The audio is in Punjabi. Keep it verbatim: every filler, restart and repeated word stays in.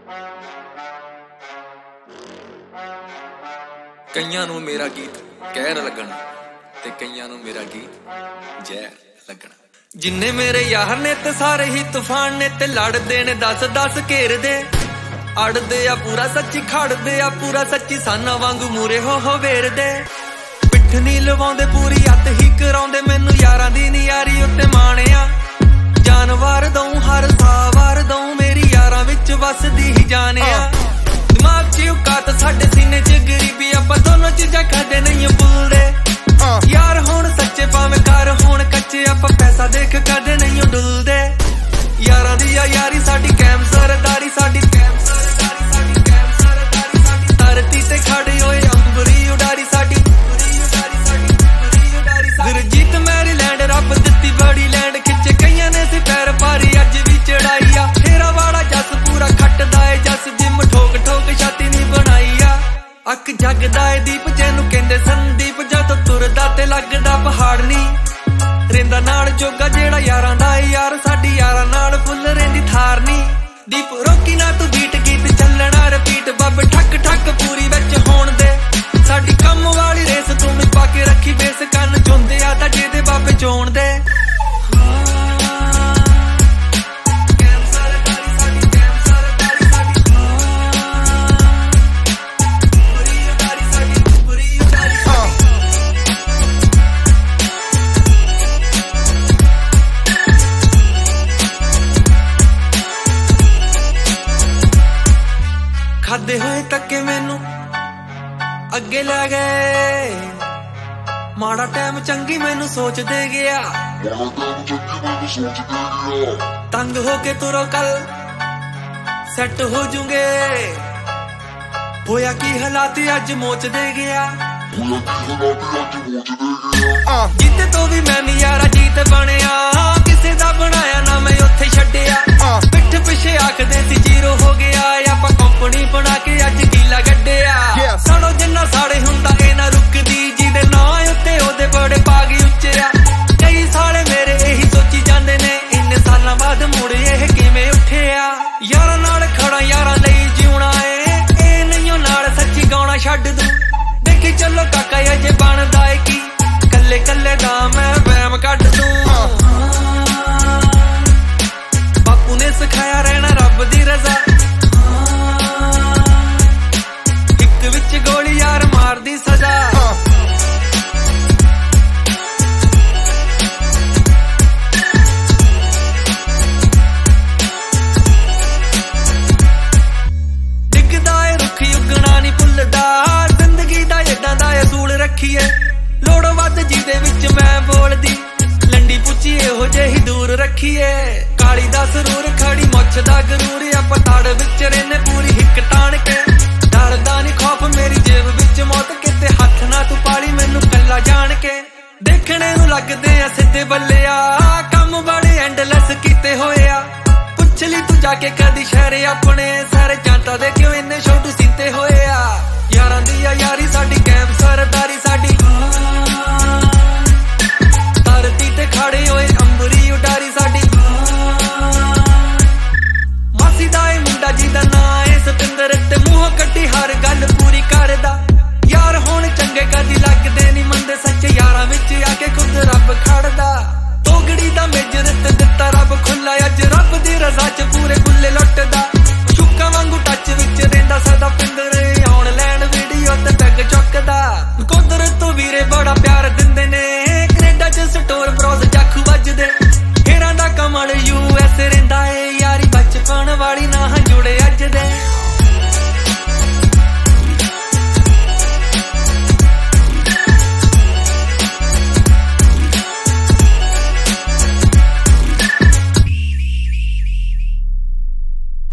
ਕਈਆਂ ਨੂੰ ਮੇਰਾ ਗੀਤ ਕਹਿਰ ਲੱਗਣਾ ਤੇ ਕਈਆਂ ਨੂੰ ਮੇਰਾ ਗੀਤ ਜ਼ਹਿਰ ਲੱਗਣਾ। ਜਿੰਨੇ ਮੇਰੇ ਯਾਰ ਨੇ ਤੇ ਸਾਰੇ ਹੀ ਤੂਫਾਨ ਨੇ ਤੇ ਲੜਦੇ ਨੇ ਦਸ ਦਸ ਘੇਰਦੇ ਅੜਦੇ ਆ ਪੂਰਾ ਸੱਚੀ ਖੜਦੇ ਆ ਪੂਰਾ ਸੱਚੀ ਸਾਨਾ ਵਾਂਗੂ ਮੂਰੇ ਹੋ ਹੋ ਵੇਰਦੇ ਪਿੱਠ ਨੀ ਲਵਾਉਂਦੇ ਪੂਰੀ ਅੱਤ ਹੀ ਕਰਾਉਂਦੇ ਮੈਨੂੰ ਯਾਰਾਂ ਦੀ ਨੀ ਯਾਰੀ ਉੱਤੇ ਮਾਣਿਆ ਜਾਨਵਰ ਦਊਂ ਹਰ ਸਾਵਾਰ ਦਊਂ ਮੇਰੀ ਯਾਰਾਂ ਵਿੱਚ ਵਸਦੀ ਹੀ ਜਾਣਿਆ ਦਿਮਾਗ 'ਚ ਔਕਾਤ ਸਾਡੇ ਸੀਨੇ 'ਚ ਗਰੀਬੀ ਆਪਾਂ ਦੋਨੋਂ ਚੀਜ਼ਾਂ ਕਦੇ ਨਹੀਂ ਭੁੱਲਦੇ ਯਾਰ ਹੁਣ ਸੱਚੇ ਭਾਵੇਂ ਘਰ ਹੁਣ ਕੱਚੇ ਆਪਾਂ ਪੈਸਾ ਦੇਖ ਕਦੇ ਨਹੀਂ ਡੁੱਲਦੇ ਯਾਰਾਂ ਦੀ ਆ ਯਾਰੀ ਸਾਡੀ ਕੈਮ ਸਰਦਾਰੀ ਸਾਡੀ ਕੈਮ ਸਰਦਾਰੀ ਸਾਡੀ ਕੈਮ ਸਰਦਾਰੀ ਸਾਡੀ ਧਰਤੀ ਤੇ ਖੜੇ ਹੋਏ ਅੰਬਰੀ ਉਡਾਰੀ ਸਾਡੀ ਉਡਾਰੀ ਸਾਡੀ ਉਡਾਰੀ ਗੁਰਜੀਤ ਮੈਰੀਲੈਂਡ ਰੱਬ ਦਿੱਤੀ ਬੜੀ ਲੈਂਡ ਖਿੱਚੇ ਕਈਆਂ ਨੇ ਸੀ ਪੈਰ ਪਾਰੀ ਅੱਜ ਵੀ ਚੜਾਈ ਆ ਫੇਰਾ ਵਾਲਾ ਜੱਸ ਪੂਰਾ ਖੱਟਦਾ ਏ ਜੱਸ ਜਿਮ ਠੋਕ ਠੋਕ ਛਾਤੀ ਨਹੀਂ ਬਣਾਈ ਆ ਅੱਖ ਜਗਦਾ ਏ ਦੀਪ ਜਿਹਨੂੰ ਕਹਿੰਦੇ ਸੰਦੀਪ ਜਦੋਂ ਤੁਰਦਾ ਤੇ ਲੱਗਦਾ ਪਹਾੜ ਨੀ ਰਹਿੰਦਾ ਨਾਲ ਜੋਗਾ ਜਿਹੜਾ ਯਾਰਾਂ ਦਾ ਏ ਯਾਰ ਸਾਡੀ ਯਾਰਾਂ ਨਾਲ ਫੁੱਲ ਰਹਿੰਦੀ ਥਾਰ ਨੀ ਦੀਪ ਰੋਕੀ ਨਾ ਤੂੰ ਬੀਟ ਗੀਤ ਚੱਲਣਾ ਰਿਪੀਟ ਬੱਬ ਠੱਕ ਠੱਕ ਪੂਰੀ ਵਿੱਚ ਹੋਣ ਦੇ ਸਾਡੀ ਕੰਮ ਵਾਲੀ ਰੇਸ ਤੂੰ ਵੀ ਪਾ ਕੇ ਰੱਖੀ ਬੇਸ ਕੰਨ ਚੁੰਦੇ ਆ ਤਾਂ ਜਿਹਦੇ ਬਾਬੇ ਚੋਣ ਦੇ ਖਾਦੇ ਹੋਏ ਤੱਕੇ ਮੈਨੂੰ ਅੱਗੇ ਲੈ ਗਏ ਮਾੜਾ ਟਾਈਮ ਚੰਗੀ ਮੈਨੂੰ ਸੋਚਦੇ ਗਿਆ ਤੰਗ ਹੋ ਕੇ ਤੁਰੋ ਕੱਲ ਸੈੱਟ ਹੋ ਜੂਗੇ ਹੋਇਆ ਕੀ ਹਾਲਾਤ ਅੱਜ ਮੋਚਦੇ ਗਿਆ ਜਿੱਤੇ ਤੋਂ ਵੀ ਮੈਂ ਵੀ ਯਾਰਾ ਜੀਤ ਬਣਿਆ ਕਿਸੇ ਦਾ ਬਣਾਇਆ ਨਾ ਮੈਂ ਉੱਥੇ ਛੱਡਿਆ ਪਿੱਠ ਪਿੱਛੇ ਆਖਦੇ ਸੀ ਜ਼ੀਰੋ ਹੋ ਗਿਆ ਆਪਾਂ ਕੰਪਨੀ ਬਣਾ ਕੇ ਅੱਜ ਕੀਲਾ ਗੱਡਿਆ ਸਾੜੋ ਜਿੰਨਾ ਸਾੜੇ ਹੁੰਦਾ ਇਹ ਨਾ ਰੁਕਦੀ ਜਿਹਦੇ ਨਾਂ ਉੱਤੇ ਉਹਦੇ ਬੜੇ ਪਾਗ ਉੱਚਿਆ ਕਈ ਸਾਲੇ ਮੇਰੇ ਇਹੀ ਸੋਚੀ ਜਾਂਦੇ ਨੇ ਇੰਨੇ ਸਾਲਾਂ ਬਾਅਦ ਮੁੜ ਇਹ ਕਿਵੇਂ ਉੱਠਿਆ ਯਾਰਾਂ ਨਾਲ ਖੜਾ ਯਾਰਾਂ ਲਈ ਜਿਉਣਾ ਏ ਇਹ ਨਹੀਂ ਨਾਲ ਸੱਚੀ ਗਾਉਣਾ ਛੱਡ ਦੂੰ ਦੇਖੀ ਚੱਲੋ ਕਾਕਾ ਅਜੇ ਬਣਦਾ ਏ ਕੀ ਕੱਲੇ ਕੱਲੇ ਦਾ ਮੈਂ ਵਹਿਮ ਕੱਢ ਦੂੰ ਬਾਪੂ ਨੇ ਸਿਖਾਇਆ ਰਹਿਣਾ ਰੱਬ ਦੀ ਰਜ਼ਾ ਇੱਕ ਵਿੱਚ ਗੋਲੀ ਯਾਰ ਮਾਰਦੀ ਸਜ਼ਾ ਡਿੱਗਦਾ ਏ ਰੁੱਖ ਉੱਗਣਾ ਨੀ ਭੁੱਲਦਾ ਜ਼ਿੰਦਗੀ ਦਾ ਏਦਾਂ ਦਾ ਅਸੂਲ ਰੱਖੀਏ ਲੋੜ ਵੱਧ ਜਿਹਦੇ ਵਿੱਚ ਮੈਂ ਬੋਲਦੀ ਲੰਡੀ ਪੁੱਚੀ ਇਹੋ ਜਿਹੀ ਦੂਰ ਰੱਖੀਏ ਕਾਲੀ ਦਾ ਸਰੂਰ ਖੜੀ ਮੁੱਛ ਦਾ ਗਰੂਰ ਆਪਾਂ ਤੜ ਵਿੱਚ ਰਹਿਨੇ ਪੂਰੀ ਹਿੱਕ ਤਾਣ ਕੇ ਡਰਦਾ ਨੀ ਖੌਫ ਮੇਰੀ ਜੇਬ ਵਿੱਚ ਮੌਤ ਕਿਤੇ ਹੱਥ ਨਾ ਤੂੰ ਪਾਲੀ ਮੈਨੂੰ ਕੱਲਾ ਜਾਣ ਕੇ ਦੇਖਣੇ ਨੂੰ ਲੱਗਦੇ ਆ ਸਿੱਧੇ ਬੱਲਿਆ ਕੰਮ ਬੜੇ ਐਂਡਲੈਸ ਕੀਤੇ ਹੋਏ ਆ ਪੁੱਛ ਲਈ ਤੂੰ ਜਾ ਕੇ ਕਦੀ ਸ਼ਹਿਰ ਆਪਣੇ ਸਾਰੇ ਜਨਤਾ ਦੇ ਕਿਉਂ ਇੰਨੇ ਛੋਟੂ ਸੀਤੇ ਹੋਏ ਆ ਯਾਰਾਂ ਦੀ ਆ ਯਾਰੀ ਸਾਡੀ ਕੈਮ ਸਰਦਾਰੀ ਸਾਡੀ ਧਰਤੀ ਤੇ ਖੜੇ ਹੋਏ ਅੰਬਰੀ ਉਡਾਰੀ ਸਾਡੀ ਮਾਸੀ ਦਾ ਏ ਮੁੰਡਾ ਜਿਹਦਾ ਨਾਂ ਏ ਸਤਿੰਦਰ ਤੇ ਮੂੰਹ ਕੱਢੀ ਹਰ ਗੱਲ ਪੂਰੀ ਕਰਦਾ ਯਾਰ ਹੁਣ ਚੰਗੇ ਕਦੀ ਲੱਗਦੇ ਨੀ ਮੰਦੇ ਸੱਚੇ ਯਾਰਾਂ ਵਿੱਚ ਆ ਕੇ ਖੁਦ ਰੱਬ ਖੜਦਾ ਤੋਗੜੀ ਦਾ ਮੇਜਰ ਤੇ ਦਿੱਤਾ ਰੱਬ ਖੁੱਲਾ ਅੱਜ ਰੱਬ ਦੀ ਰਜ਼ਾ ਚ ਪੂਰੇ ਖੁੱਲੇ ਲੁੱਟਦਾ ਸ਼ੁੱਕਾਂ ਵਾਂਗੂ ਟੱਚ ਵਿੱਚ ਰਹਿੰਦਾ ਸਦਾ ਪਿੰਦਰ ਆਉਣ ਲੈਣ ਵੀਡੀਓ ਤੇ ਪੈਗ ਚੁੱਕਦਾ ਕੁਦਰਤ ਤੋਂ ਵੀਰੇ ਬੜਾ ਪਿਆਰ ਦਿੰਦੇ ਨੇ